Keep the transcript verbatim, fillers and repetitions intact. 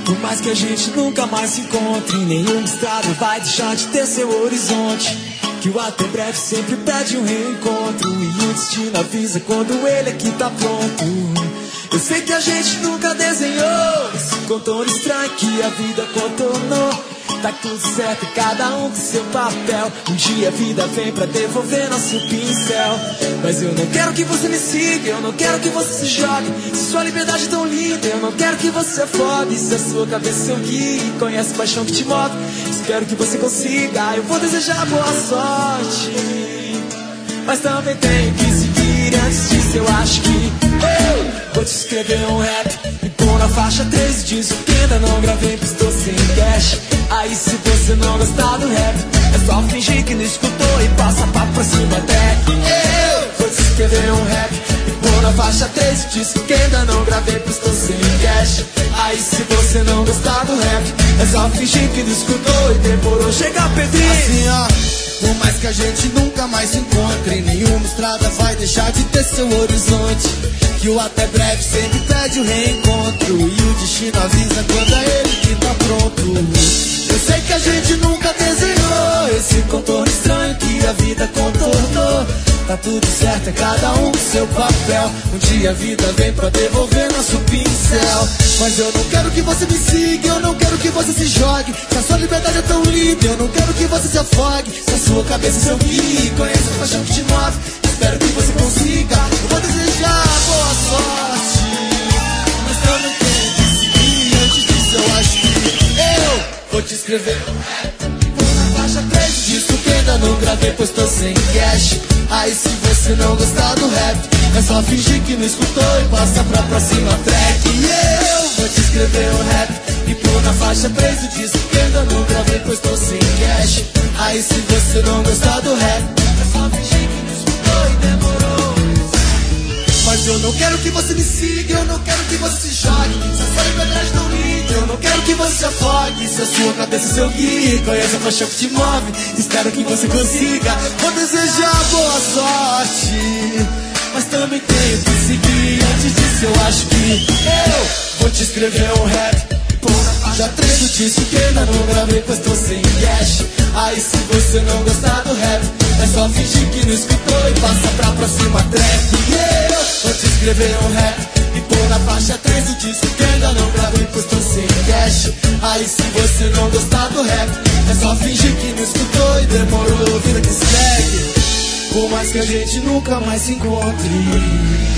Por mais que a gente nunca mais se encontre, nenhuma estrada vai deixar de ter seu horizonte. Que o até breve sempre pede um reencontro, e o destino avisa quando ele aqui tá pronto. Eu sei que a gente nunca desenhou esse contorno estranho que a vida contornou. Tá tudo certo, cada um com seu papel. Um dia a vida vem pra devolver nosso pincel. Mas eu não quero que você me siga, eu não quero que você se jogue. Se sua liberdade é tão linda, eu não quero que você afogue. Se a sua cabeça é seu guia e conhece a paixão que te move, espero que você consiga, eu vou desejar boa sorte. Mas também tenho que seguir, antes disso eu acho que eu vou te escrever um rap e pôr na faixa três disso que ainda não gravei, pois estou sem cash. Aí se você não gostar do rap, é só fingir que não escutou e passa papo pra cima até que eu vou te escrever um rap e pôr na faixa três disso que ainda não gravei, pois estou sem cash. Aí se você não gostar do rap, é só fingir que não escutou e demorou chegar Pedrinho. Assim ó, por mais que a gente nunca mais se encontre, nenhuma estrada vai deixar de ter seu horizonte. Que o até breve sempre pede o reencontro, e o destino avisa quando é ele que tá pronto. Eu sei que a gente nunca desenhou esse contorno estranho que a vida contornou. Tá tudo certo, é cada um com seu papel. Um dia a vida vem pra devolver nosso pincel. Mas eu não quero que você me siga, eu não quero que você se jogue. Se a sua liberdade é tão linda, eu não quero que você se afogue. Se a sua cabeça é seu guia, conhece a paixão que te move, espero que você consiga, eu vou desejar boa sorte. Mas também tenho que seguir, antes disso eu acho que eu vou te escrever um rap e pôr na faixa três disso que ainda não gravei, pois tô sem cash. Aí se você não gostar do rap, é só fingir que não escutou e passa pra próxima track. E eu vou te escrever um rap e pôr na faixa três o disco que ainda não gravei, pois tô sem cash. Aí se você não gostar do rap, é só fingir que não escutou e demorou. Mas eu não quero que você me siga, eu não quero que você se jogue. Se a sua liberdade não linda, eu não quero que você se afogue. Se a sua cabeça é seu guia, conhece a paixão que te move, espero que você consiga, vou desejar boa sorte. Mas também tenho que seguir, antes disso eu acho que eu vou te escrever um rap e pôr na faixa três do disco que ainda não gravei, pois tô sem cash. Aí se você não gostar do rap, é só fingir que não escutou e passa pra próxima track. E eu vou te escrever um rap e pôr na faixa três do disco que ainda não gravei, pois tô sem cash. Aí se você não gostar do rap, é só fingir que não escutou e demorou, vida que segue. Por mais que a gente nunca mais se encontre.